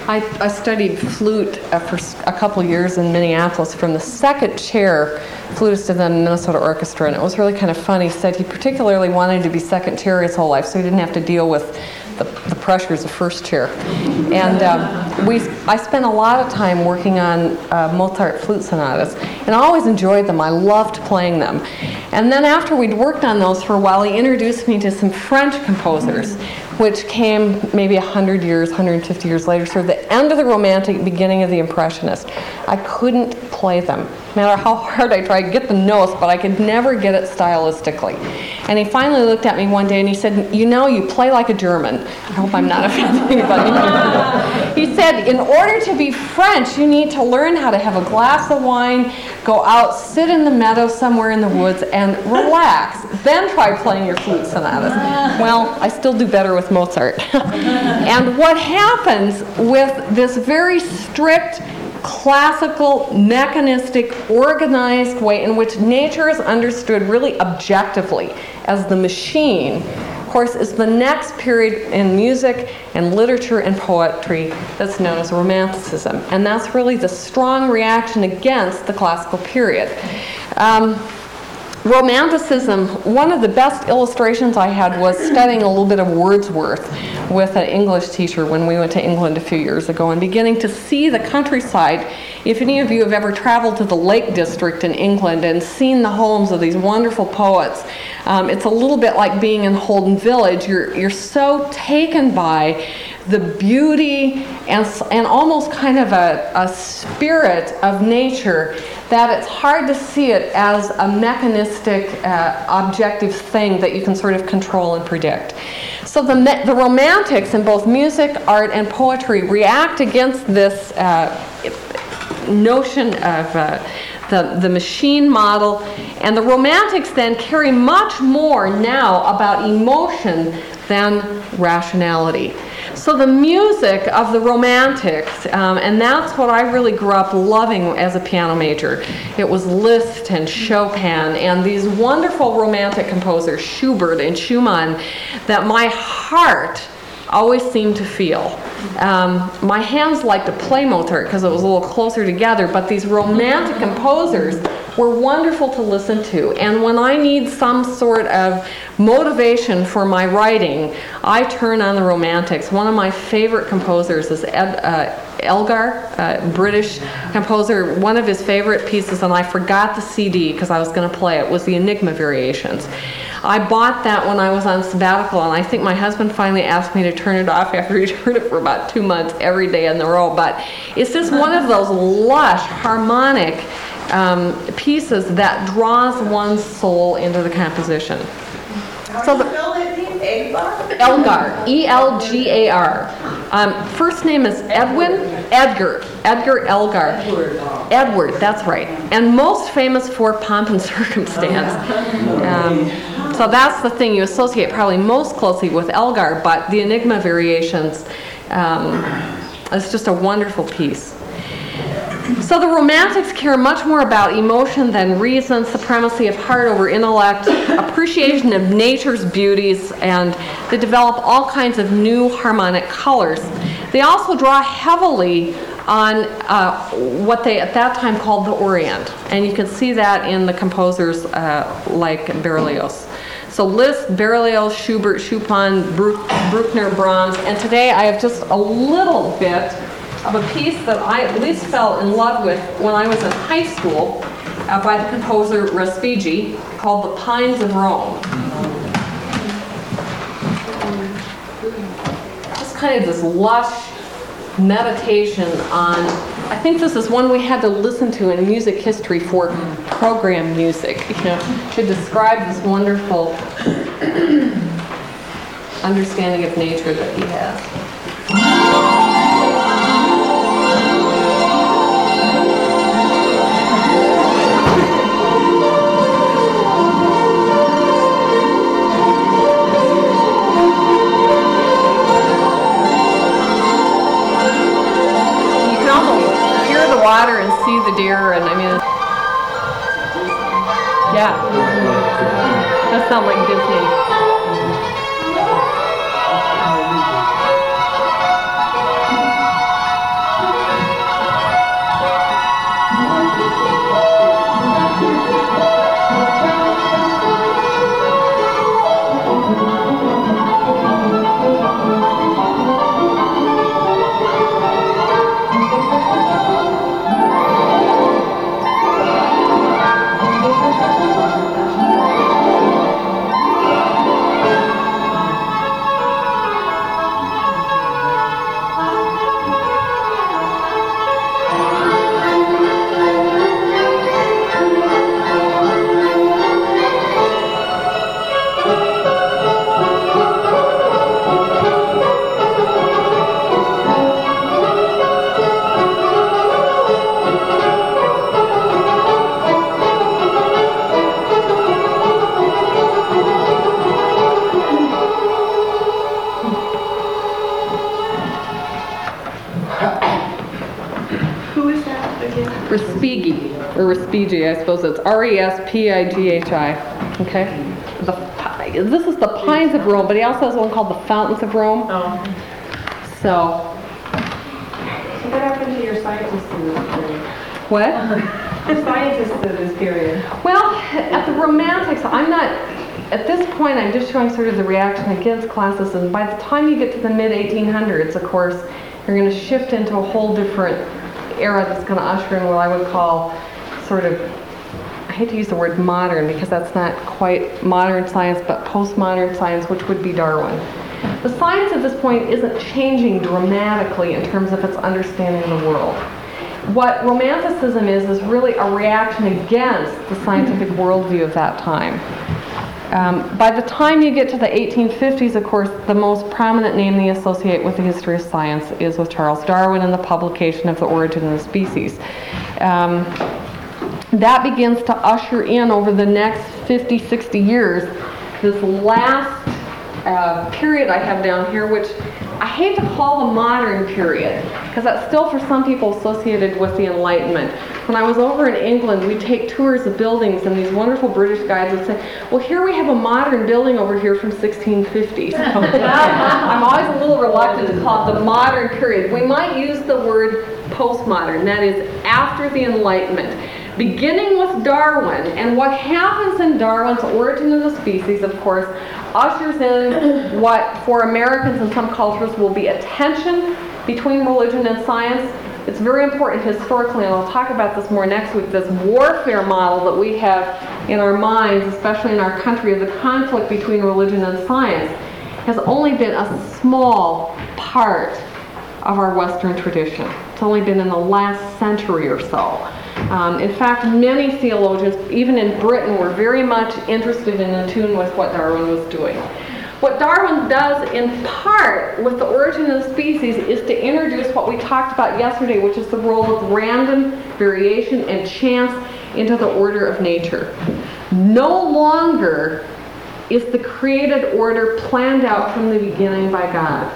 I, I studied flute uh, for s- a couple years in Minneapolis from the second chair flutist of the Minnesota Orchestra, and it was really kind of funny. He said he particularly wanted to be second chair his whole life so he didn't have to deal with the, the pressures of first chair. And um, we, I spent a lot of time working on uh, Mozart flute sonatas, and I always enjoyed them. I loved playing them. And then after we'd worked on those for a while, he introduced me to some French composers, which came maybe one hundred years, one hundred fifty years later, sort of the end of the Romantic, beginning of the Impressionist. I couldn't play them, no matter how hard I tried to get the notes, but I could never get it stylistically. And he finally looked at me one day and he said, you know, you play like a German. I hope I'm not offending anybody. He said, in order to be French, you need to learn how to have a glass of wine, go out, sit in the meadow somewhere in the woods, and relax. Then try playing your flute sonatas. Well, I still do better with Mozart. And what happens with this very strict, classical, mechanistic, organized way in which nature is understood really objectively as the machine, of course, is the next period in music and literature and poetry that's known as Romanticism. And that's really the strong reaction against the classical period. Um, Romanticism, one of the best illustrations I had was studying a little bit of Wordsworth with an English teacher when we went to England a few years ago, and beginning to see the countryside. If any of you have ever traveled to the Lake District in England and seen the homes of these wonderful poets, um, it's a little bit like being in Holden Village. You're, you're so taken by the beauty and, and almost kind of a, a spirit of nature that it's hard to see it as a mechanistic, uh, objective thing that you can sort of control and predict. So the, the Romantics in both music, art, and poetry react against this uh, notion of uh, the, the machine model, and the Romantics then carry much more now about emotion than rationality. So the music of the Romantics, um, and that's what I really grew up loving as a piano major. It was Liszt and Chopin and these wonderful Romantic composers, Schubert and Schumann, that my heart always seemed to feel. Um, my hands liked to play Mozart because it was a little closer together, but these Romantic composers were wonderful to listen to. And when I need some sort of motivation for my writing, I turn on the Romantics. One of my favorite composers is Ed, uh, Elgar, a British composer. One of his favorite pieces, and I forgot the C D because I was going to play it, was the Enigma Variations. I bought that when I was on sabbatical, and I think my husband finally asked me to turn it off after he'd heard it for about two months every day in a row. But it's just one of those lush, harmonic um, pieces that draws one's soul into the composition. How So do the- you spell that name? Elgar? Elgar, E L G A R. Um, first name is Edwin, Edgar, Edgar Elgar. Edward, that's right. And most famous for Pomp and Circumstance. Um, so that's the thing you associate probably most closely with Elgar, but the Enigma Variations um, is just a wonderful piece. So the Romantics care much more about emotion than reason, supremacy of heart over intellect, appreciation of nature's beauties, and they develop all kinds of new harmonic colors. They also draw heavily on uh, what they at that time called the Orient, and you can see that in the composers uh, like Berlioz. So Liszt, Berlioz, Schubert, Chopin, Bruch- Bruckner, Brahms, and today I have just a little bit of a piece that I at least fell in love with when I was in high school uh, by the composer Respighi, called The Pines of Rome. Just kind of this lush meditation on, I think this is one we had to listen to in music history for program music, you know, to describe this wonderful understanding of nature that he has. Water and see the deer, and I mean, yeah, that sounds like Disney. or Respighi, I suppose it's R E S P I G H I, okay? The, pi- this is the Pines of Rome, but he also has one called the Fountains of Rome. Oh. So, So what happened to your scientists in this period? what? The scientists in this period. Well, at the Romantics, I'm not, at this point, I'm just showing sort of the reaction against classicism. By the time you get to the mid eighteen hundreds, of course, you're going to shift into a whole different era that's going to usher in what I would call sort of, I hate to use the word modern because that's not quite modern science, but postmodern science, which would be Darwin. The science at this point isn't changing dramatically in terms of its understanding of the world. What Romanticism is, is really a reaction against the scientific worldview of that time. Um, by the time you get to the eighteen fifties, of course, the most prominent name they associate with the history of science is with Charles Darwin and the publication of The Origin of the Species. Um, that begins to usher in over the next fifty, sixty years this last uh, period I have down here, which I hate to call the modern period, because that's still for some people associated with the Enlightenment. When I was over in England, we'd take tours of buildings, and these wonderful British guides would say, well, here we have a modern building over here from sixteen fifty. So I'm always a little reluctant to call it the modern period. We might use the word postmodern, that is after the Enlightenment. Beginning with Darwin, and what happens in Darwin's Origin of the Species, of course, ushers in what for Americans and some cultures will be a tension between religion and science. It's very important historically, and I'll talk about this more next week, this warfare model that we have in our minds, especially in our country, of the conflict between religion and science, has only been a small part of our Western tradition. It's only been in the last century or so. Um, in fact, many theologians, even in Britain, were very much interested and in tune with what Darwin was doing. What Darwin does, in part, with The Origin of the Species, is to introduce what we talked about yesterday, which is the role of random variation and chance into the order of nature. No longer is the created order planned out from the beginning by God,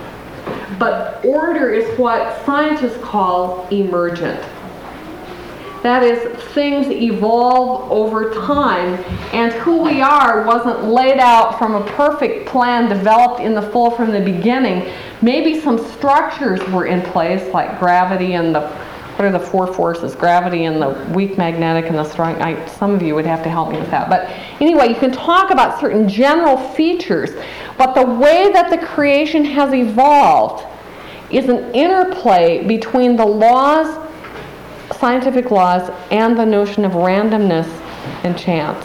but order is what scientists call emergent. That is, things evolve over time, and who we are wasn't laid out from a perfect plan developed in the full from the beginning. Maybe some structures were in place, like gravity and the, what are the four forces? Gravity and the weak magnetic and the strong. I, some of you would have to help me with that. But anyway, you can talk about certain general features, but the way that the creation has evolved is an interplay between the laws, scientific laws, and the notion of randomness and chance.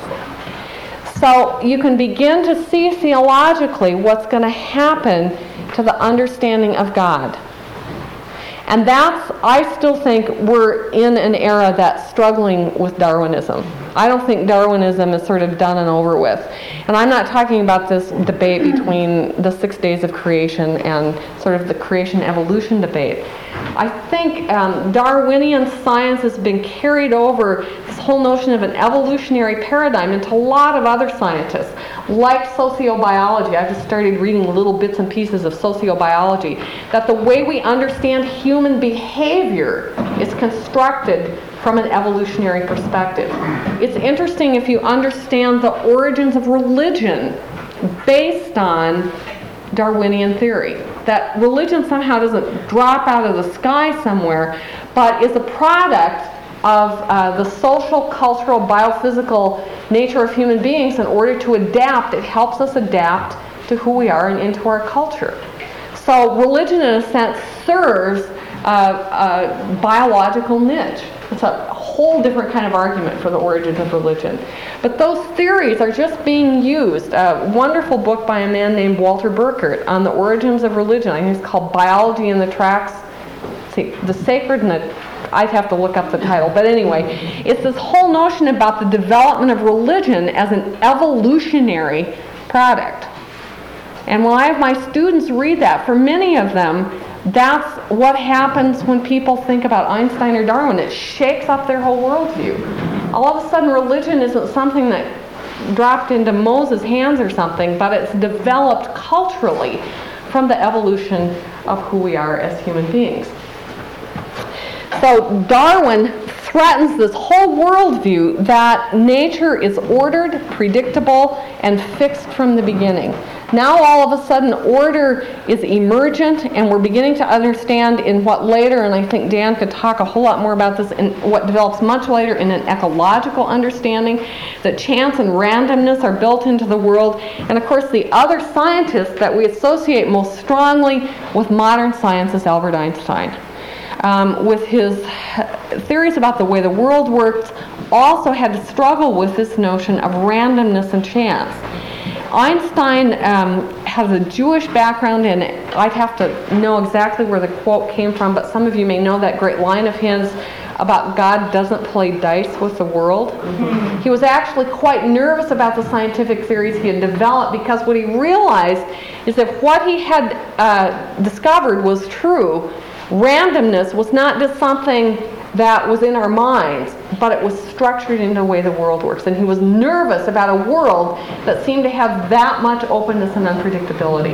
So you can begin to see theologically what's going to happen to the understanding of God. And that's, I still think we're in an era that's struggling with Darwinism. I don't think Darwinism is sort of done and over with. And I'm not talking about this debate between the six days of creation and sort of the creation-evolution debate. I think um, Darwinian science has been carried over, this whole notion of an evolutionary paradigm, into a lot of other scientists, like sociobiology. I've just started reading little bits and pieces of sociobiology, that the way we understand human behavior is constructed from an evolutionary perspective. It's interesting if you understand the origins of religion based on Darwinian theory, that religion somehow doesn't drop out of the sky somewhere, but is a product of uh, the social, cultural, biophysical nature of human beings. In order to adapt, it helps us adapt to who we are and into our culture. So religion, in a sense, serves uh, a biological niche. It's a whole different kind of argument for the origins of religion. But those theories are just being used. A wonderful book by a man named Walter Burkert on the origins of religion. I think it's called Biology in the Tracks. See, the Sacred and the... I'd have to look up the title. But anyway, it's this whole notion about the development of religion as an evolutionary product. And when I have my students read that, for many of them, that's what happens when people think about Einstein or Darwin. It shakes up their whole worldview. All of a sudden, religion isn't something that dropped into Moses' hands or something, but it's developed culturally from the evolution of who we are as human beings. So Darwin threatens this whole worldview that nature is ordered, predictable, and fixed from the beginning. Now all of a sudden order is emergent, and we're beginning to understand in what later, and I think Dan could talk a whole lot more about this, in what develops much later in an ecological understanding, that chance and randomness are built into the world. And of course the other scientist that we associate most strongly with modern science is Albert Einstein. Um, with his theories about the way the world works, also had to struggle with this notion of randomness and chance. Einstein um, has a Jewish background, and I'd have to know exactly where the quote came from, but some of you may know that great line of his about God doesn't play dice with the world. Mm-hmm. He was actually quite nervous about the scientific theories he had developed, because what he realized is that what he had uh, discovered was true. Randomness was not just something that was in our minds, but it was structured into the way the world works. And he was nervous about a world that seemed to have that much openness and unpredictability.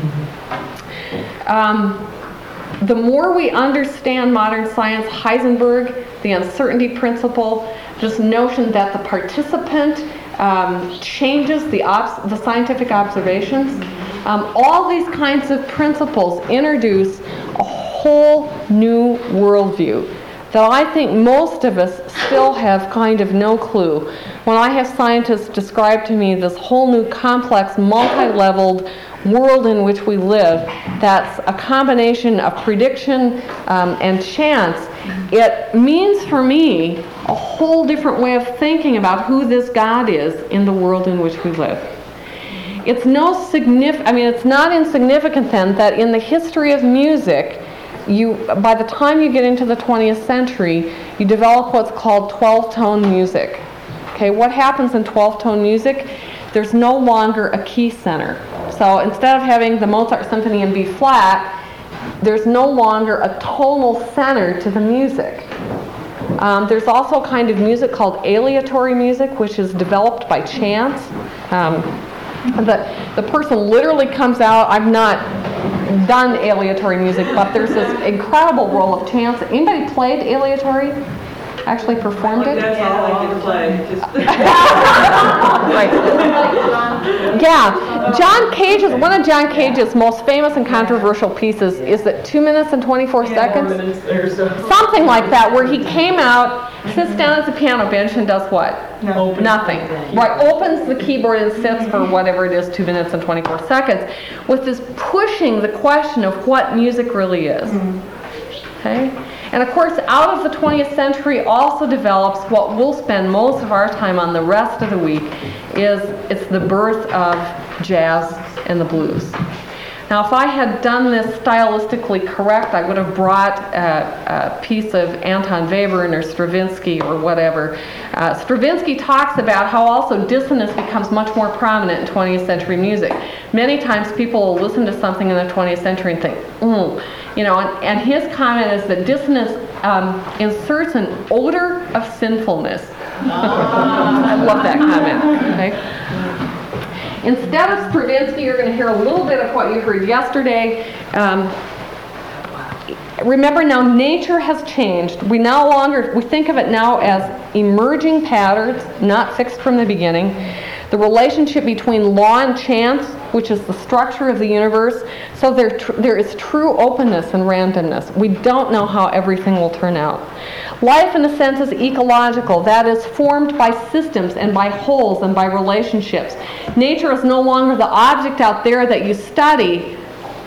Um, the more we understand modern science, Heisenberg, the uncertainty principle, this notion that the participant um, changes the, obs- the scientific observations, um, all these kinds of principles introduce a whole new worldview that I think most of us still have kind of no clue. When I have scientists describe to me this whole new complex, multi-leveled world in which we live, that's a combination of prediction um, and chance, it means for me a whole different way of thinking about who this God is in the world in which we live. It's no signif- I mean, it's not insignificant then that in the history of music, You, by the time you get into the twentieth century, you develop what's called twelve-tone music. Okay, what happens in twelve-tone music? There's no longer a key center. So instead of having the Mozart Symphony in B flat, there's no longer a tonal center to the music. Um, there's also a kind of music called aleatory music, which is developed by chance. Um, the, the person literally comes out. I've not done aleatory music, but there's this incredible role of chance. Anybody played aleatory? Actually performed it? That's all I can play. Right. Yeah. John Cage's, one of John Cage's most famous and controversial pieces is that two minutes and twenty-four seconds? Something like that, where he came out, sits down at the piano bench and does what? No. Nothing. Right, opens the keyboard and sits for whatever it is, two minutes and twenty-four seconds, with this pushing the question of what music really is. Okay? And of course, out of the twentieth century also develops what we'll spend most of our time on the rest of the week, is it's the birth of jazz and the blues. Now, if I had done this stylistically correct, I would have brought a, a piece of Anton Webern or Stravinsky or whatever. Uh, Stravinsky talks about how also dissonance becomes much more prominent in twentieth century music. Many times people will listen to something in the twentieth century and think, mm, you know, and, and his comment is that dissonance um, inserts an odor of sinfulness. I love that comment. Okay? Instead of Stravinsky, you're going to hear a little bit of what you heard yesterday. Um, remember now, nature has changed. We no longer, we think of it now as emerging patterns, not fixed from the beginning. The relationship between law and chance, which is the structure of the universe. So there, tr- there is true openness and randomness. We don't know how everything will turn out. Life, in a sense, is ecological. That is formed by systems and by wholes and by relationships. Nature is no longer the object out there that you study,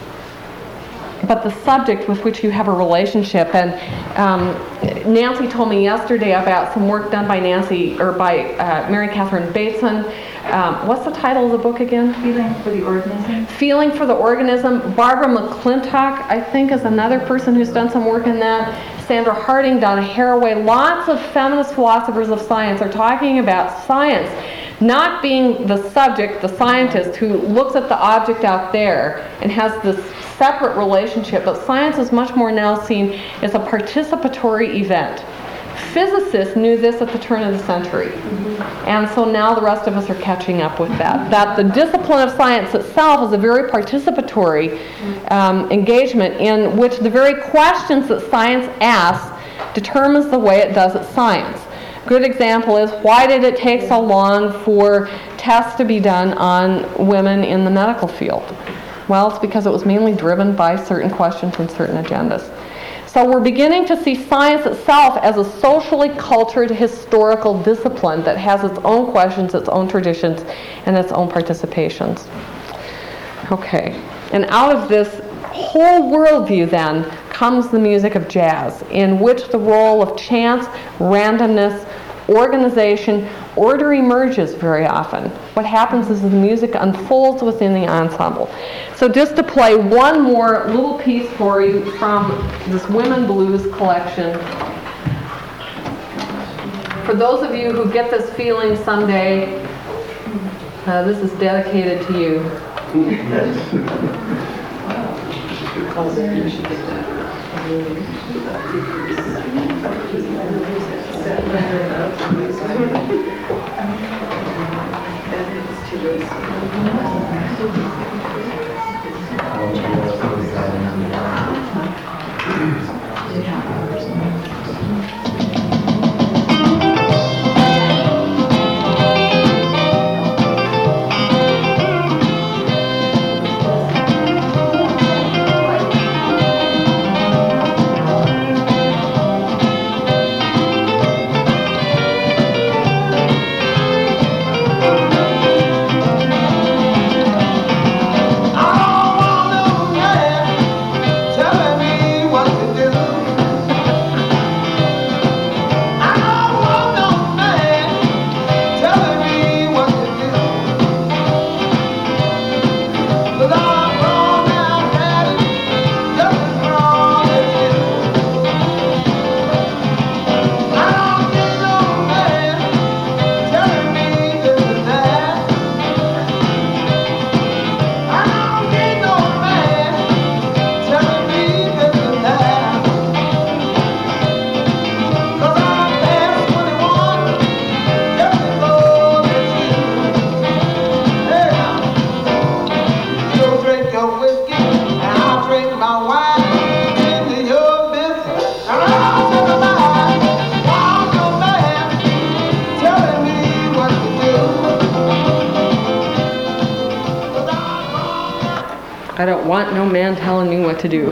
but the subject with which you have a relationship. And um, Nancy told me yesterday about some work done by Nancy, or by uh, Mary Catherine Bateson. Um, what's the title of the book again? Feeling for the Organism. Feeling for the Organism. Barbara McClintock, I think, is another person who's done some work in that. Sandra Harding, Donna Haraway. Lots of feminist philosophers of science are talking about science not being the subject, the scientist who looks at the object out there and has this separate relationship, but science is much more now seen as a participatory event. Physicists knew this at the turn of the century, mm-hmm. and so now the rest of us are catching up with that. That the discipline of science itself is a very participatory um, engagement in which the very questions that science asks determines the way it does its science. Good example is, why did it take so long for tests to be done on women in the medical field? Well, it's because it was mainly driven by certain questions and certain agendas. So we're beginning to see science itself as a socially cultured historical discipline that has its own questions, its own traditions, and its own participations. Okay, and out of this whole worldview then comes the music of jazz, in which the role of chance, randomness, organization, order emerges very often. What happens is the music unfolds within the ensemble. So just to play one more little piece for you from this Women Blues collection. For those of you who get this feeling someday, uh, this is dedicated to you. I don't want no man telling me what to do.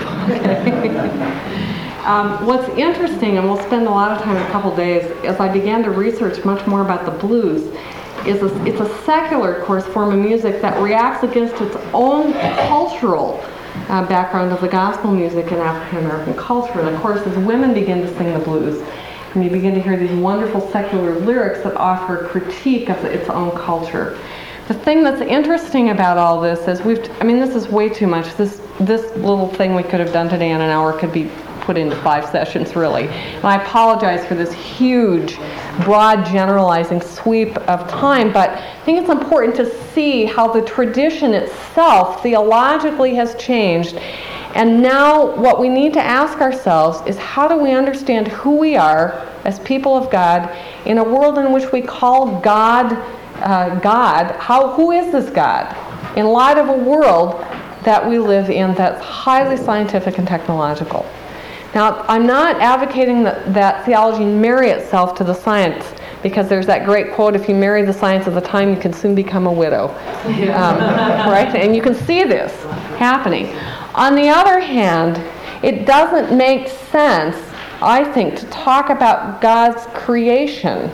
um, what's interesting, and we'll spend a lot of time in a couple days, as I began to research much more about the blues, is a, it's a secular, of course, form of music that reacts against its own cultural uh, background of the gospel music in African American culture. And of course, as women begin to sing the blues, and you begin to hear these wonderful secular lyrics that offer a critique of its own culture. The thing that's interesting about all this is we've, I mean, this is way too much. This this little thing we could have done today in an hour could be put into five sessions, really. And I apologize for this huge, broad, generalizing sweep of time, but I think it's important to see how the tradition itself theologically has changed. And now what we need to ask ourselves is, how do we understand who we are as people of God in a world in which we call God Uh, God, how, who is this God? In light of a world that we live in that's highly scientific and technological. Now, I'm not advocating that, that theology marry itself to the science, because there's that great quote, if you marry the science of the time, you can soon become a widow. Um, right? And you can see this happening. On the other hand, it doesn't make sense, I think, to talk about God's creation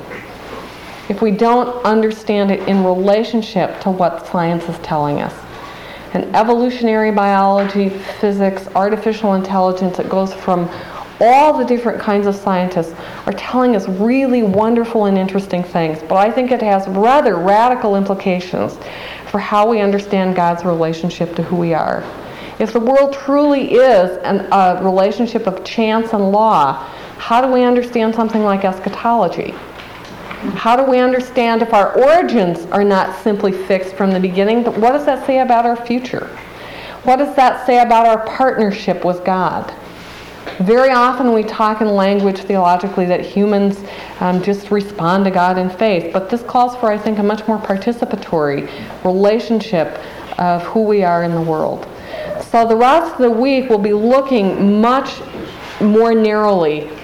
if we don't understand it in relationship to what science is telling us. And evolutionary biology, physics, artificial intelligence, it goes from all the different kinds of scientists are telling us really wonderful and interesting things, but I think it has rather radical implications for how we understand God's relationship to who we are. If the world truly is an, a relationship of chance and law, how do we understand something like eschatology? How do we understand if our origins are not simply fixed from the beginning? What does that say about our future? What does that say about our partnership with God? Very often we talk in language theologically that humans um, just respond to God in faith, but this calls for, I think, a much more participatory relationship of who we are in the world. So the rest of the week we'll be looking much more narrowly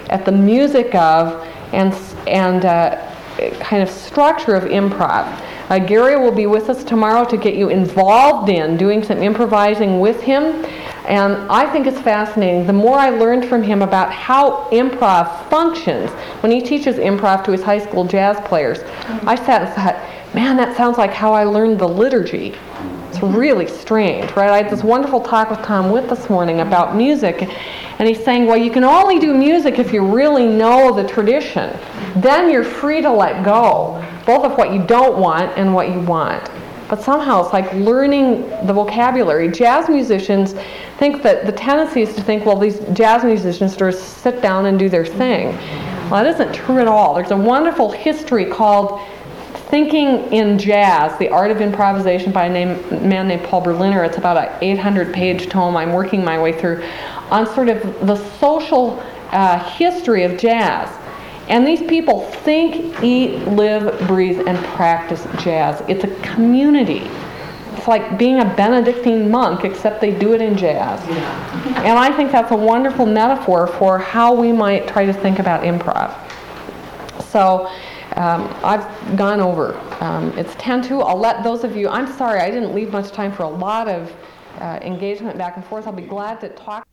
at the music of and, and uh, kind of structure of improv. Uh, Gary will be with us tomorrow to get you involved in doing some improvising with him. And I think it's fascinating. The more I learned from him about how improv functions, when he teaches improv to his high school jazz players, I sat and thought, man, that sounds like how I learned the liturgy. It's really strange, right? I had this wonderful talk with Tom Witt this morning about music, and he's saying, well, you can only do music if you really know the tradition. Then you're free to let go, both of what you don't want and what you want. But somehow it's like learning the vocabulary. Jazz musicians think that the tendency is to think, well, these jazz musicians just sit down and do their thing. Well, that isn't true at all. There's a wonderful history called Thinking in Jazz, The Art of Improvisation by a name, man named Paul Berliner. It's about an eight hundred page tome I'm working my way through on sort of the social uh, history of jazz. And these people think, eat, live, breathe, and practice jazz. It's a community. It's like being a Benedictine monk, except they do it in jazz. Yeah. And I think that's a wonderful metaphor for how we might try to think about improv. So um, I've gone over. Um, it's ten to. I'll let those of you, I'm sorry I didn't leave much time for a lot of uh, engagement back and forth. I'll be glad to talk.